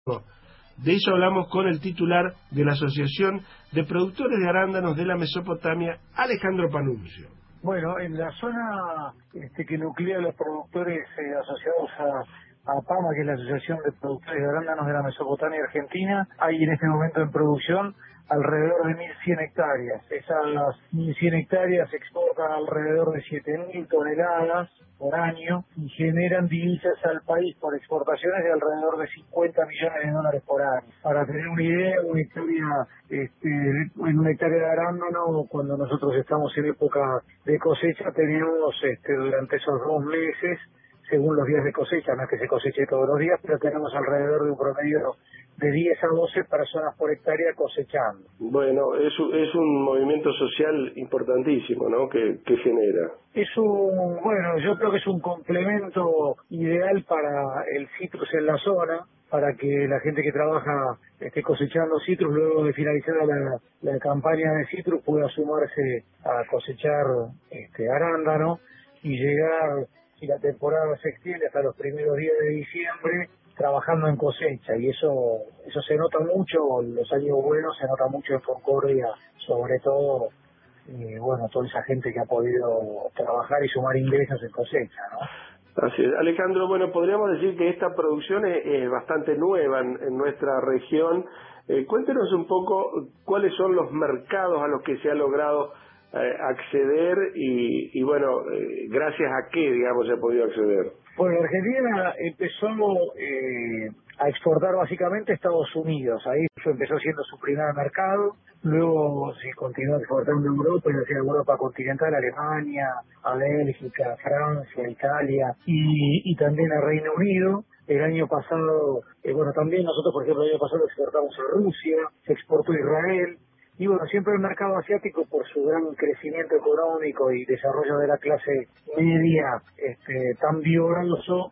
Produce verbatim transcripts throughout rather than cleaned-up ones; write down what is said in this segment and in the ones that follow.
De eso hablamos con el titular de la Asociación de Productores de Arándanos de la Mesopotamia, Alejandro Panunzio. Bueno, en la zona este, que nuclea a los productores eh, asociados a, a PAMA, que es la Asociación de Productores de Arándanos de la Mesopotamia Argentina, hay en este momento en producción alrededor de mil cien hectáreas. Esas mil cien hectáreas exportan alrededor de siete mil toneladas por año y generan divisas al país por exportaciones de alrededor de cincuenta millones de dólares por año. Para tener una idea, una hectárea, este, en una hectárea de arándano, cuando nosotros estamos en época de cosecha, tenemos este, durante esos dos meses, según los días de cosecha, no es que se coseche todos los días, pero tenemos alrededor de un promedio de diez a doce personas por hectárea cosechando. Bueno, es, es un movimiento social importantísimo, ¿no?, que, que genera. Es un, bueno, yo creo que es un complemento ideal para el citrus en la zona, para que la gente que trabaja esté cosechando citrus luego de finalizar la, la campaña de citrus pueda sumarse a cosechar este arándano y llegar, si la temporada se extiende, hasta los primeros días de diciembre trabajando en cosecha, y eso eso se nota mucho, los años buenos se nota mucho en Concordia, sobre todo, y bueno, toda esa gente que ha podido trabajar y sumar ingresos en cosecha, ¿no? Así es. Alejandro, bueno, podríamos decir que esta producción es, es bastante nueva en, en nuestra región. Eh, cuéntenos un poco cuáles son los mercados a los que se ha logrado eh, acceder y, y bueno, eh, gracias a qué, digamos, se ha podido acceder. Bueno, Argentina empezó eh, a exportar básicamente a Estados Unidos. Ahí empezó siendo su primer mercado. Luego se continuó exportando a Europa, y hacia Europa continental, Alemania, a Bélgica, a Francia, a Italia y, y también a Reino Unido. El año pasado, eh, bueno, también nosotros, por ejemplo, el año pasado exportamos a Rusia, se exportó a Israel. Y bueno, siempre el mercado asiático, por su gran crecimiento económico y desarrollo de la clase media este, tan vigoroso,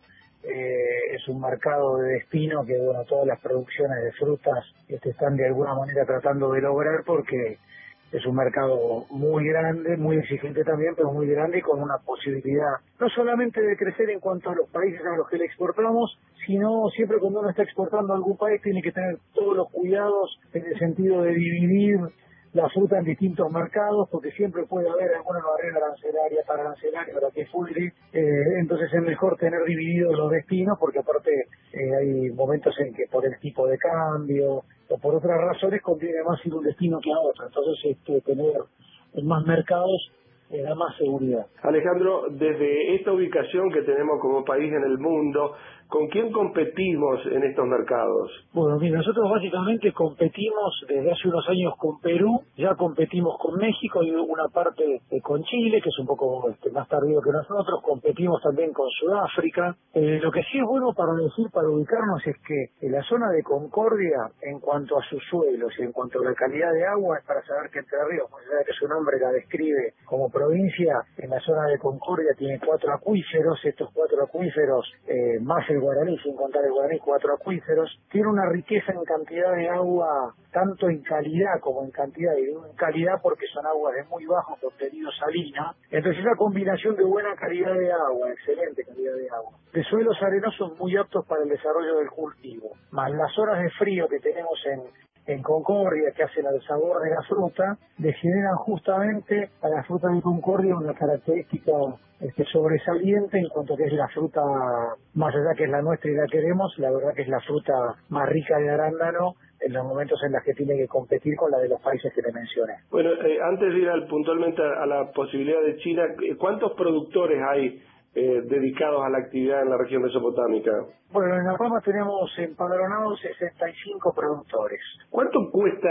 eh, es un mercado de destino que, bueno, todas las producciones de frutas este, están de alguna manera tratando de lograr, porque es un mercado muy grande, muy exigente también, pero muy grande y con una posibilidad no solamente de crecer en cuanto a los países a los que le exportamos, sino siempre cuando uno está exportando a algún país tiene que tener todos los cuidados en el sentido de dividir la fruta en distintos mercados, porque siempre puede haber alguna barrera arancelaria, para arancelaria, para que fuere, eh, entonces es mejor tener divididos los destinos, porque aparte eh, hay momentos en que por el tipo de cambio o por otras razones conviene más ir a un destino que a otro, entonces este, tener en más mercados eh, da más seguridad. Alejandro, desde esta ubicación que tenemos como país en el mundo, ¿con quién competimos en estos mercados? Bueno, mira, nosotros básicamente competimos desde hace unos años con Perú, ya competimos con México y una parte eh, con Chile, que es un poco este, más tardío que nosotros, competimos también con Sudáfrica. Eh, lo que sí es bueno para decir, para ubicarnos, es que en la zona de Concordia, en cuanto a sus suelos y en cuanto a la calidad de agua, es para saber que Entre Ríos, más allá de que su nombre la describe como provincia, en la zona de Concordia tiene cuatro acuíferos, estos cuatro acuíferos, eh, más el Guaraní, sin contar el Guaraní, cuatro acuíferos, tiene una riqueza en cantidad de agua, tanto en calidad como en cantidad, y digo en calidad porque son aguas de muy bajo contenido salina, entonces esa combinación de buena calidad de agua, excelente calidad de agua, de suelos arenosos muy aptos para el desarrollo del cultivo, más las zonas de frío que tenemos en en Concordia, que hacen al sabor de la fruta, le generan justamente a la fruta de Concordia una característica este, sobresaliente en cuanto a que es la fruta, más allá que es la nuestra y la queremos, la verdad que es la fruta más rica de arándano en los momentos en los que tiene que competir con la de los países que le mencioné. Bueno, eh, antes de ir al, puntualmente a, a la posibilidad de China, ¿cuántos productores hay eh, dedicados a la actividad en la región mesopotámica? Bueno, en La Pampa tenemos empadronados sesenta y cinco productores. ¿Cuánto cuesta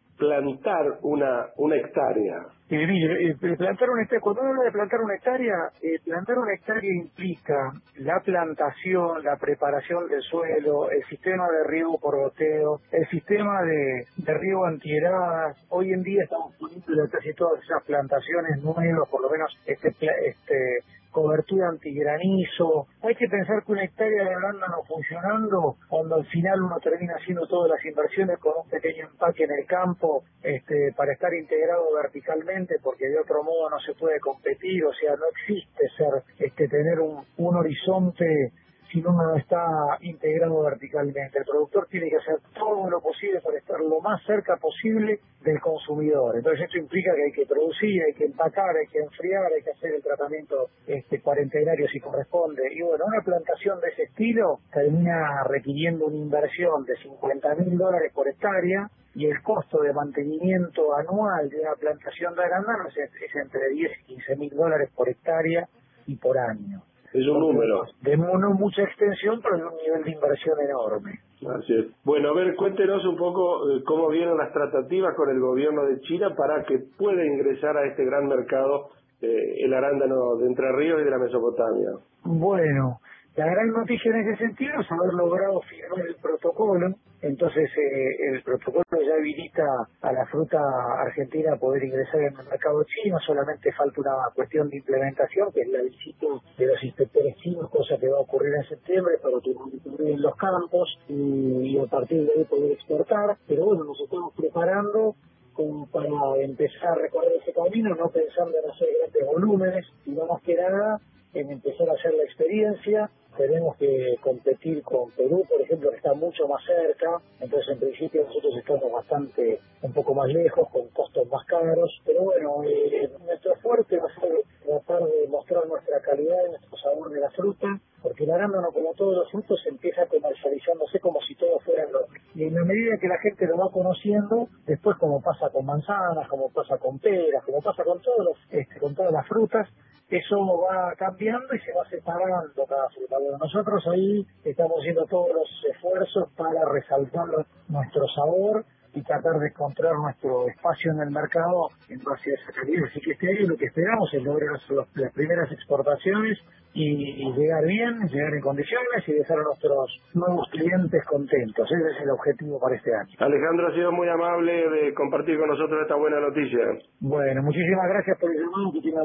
plantar una una hectárea? Eh, mire, eh, plantar una hectárea, cuando uno habla de plantar una hectárea, eh, plantar una hectárea implica la plantación, la preparación del suelo, el sistema de riego por goteo, el sistema de, de riego antiheladas. Hoy en día estamos poniendo casi todas esas plantaciones nuevas, por lo menos este este cobertura antigranizo. Hay que pensar que una hectárea de arándano funcionando, cuando al final uno termina haciendo todas las inversiones con un pequeño empaque en el campo, este, para estar integrado verticalmente, porque de otro modo no se puede competir, o sea, no existe ser, este, tener un, un horizonte si no está integrado verticalmente. El productor tiene que hacer todo lo posible para estar lo más cerca posible del consumidor. Entonces esto implica que hay que producir, hay que empacar, hay que enfriar, hay que hacer el tratamiento este, cuarentenario si corresponde. Y bueno, una plantación de ese estilo termina requiriendo una inversión de cincuenta mil dólares por hectárea, y el costo de mantenimiento anual de una plantación de arándanos es, es entre diez y quince mil dólares por hectárea y por año. Es un número. De no mucha extensión, pero de un nivel de inversión enorme. Así es. Bueno, a ver, cuéntenos un poco eh, cómo vienen las tratativas con el gobierno de China para que pueda ingresar a este gran mercado eh, el arándano de Entre Ríos y de la Mesopotamia. Bueno, la gran noticia en ese sentido es haber logrado firmar el protocolo. Entonces eh, el protocolo ya habilita a la fruta argentina a poder ingresar en el mercado chino. Solamente falta una cuestión de implementación, que es la visita de los inspectores chinos, cosa que va a ocurrir en septiembre para que monitoren los campos y, y a partir de ahí poder exportar. Pero bueno, nos estamos preparando como para empezar a recorrer ese camino, no pensando en hacer grandes volúmenes, sino más que nada en empezar a hacer la experiencia. Tenemos que competir con Perú, por ejemplo, que está mucho más cerca. Entonces, en principio, nosotros estamos bastante, un poco más lejos, con costos más caros. Pero bueno, eh, nuestro fuerte va a ser tratar de mostrar nuestra calidad y nuestro sabor de la fruta, porque el arándano, como todos los frutos, empieza comercializándose como si todo fuera lo mismo. Y en la medida que la gente lo va conociendo, después, como pasa con manzanas, como pasa con peras, como pasa con todos los, este, con todas las frutas, eso va cambiando y se va separando cada fruta. Bueno, nosotros ahí estamos haciendo todos los esfuerzos para resaltar nuestro sabor y tratar de encontrar nuestro espacio en el mercado en base a esa calidad. Así que este año lo que esperamos es lograr los, las primeras exportaciones y, y llegar bien, llegar en condiciones y dejar a nuestros nuevos clientes contentos. Ese es el objetivo para este año. Alejandro, ha sido muy amable de compartir con nosotros esta buena noticia. Bueno, muchísimas gracias por el llamado. Que tenga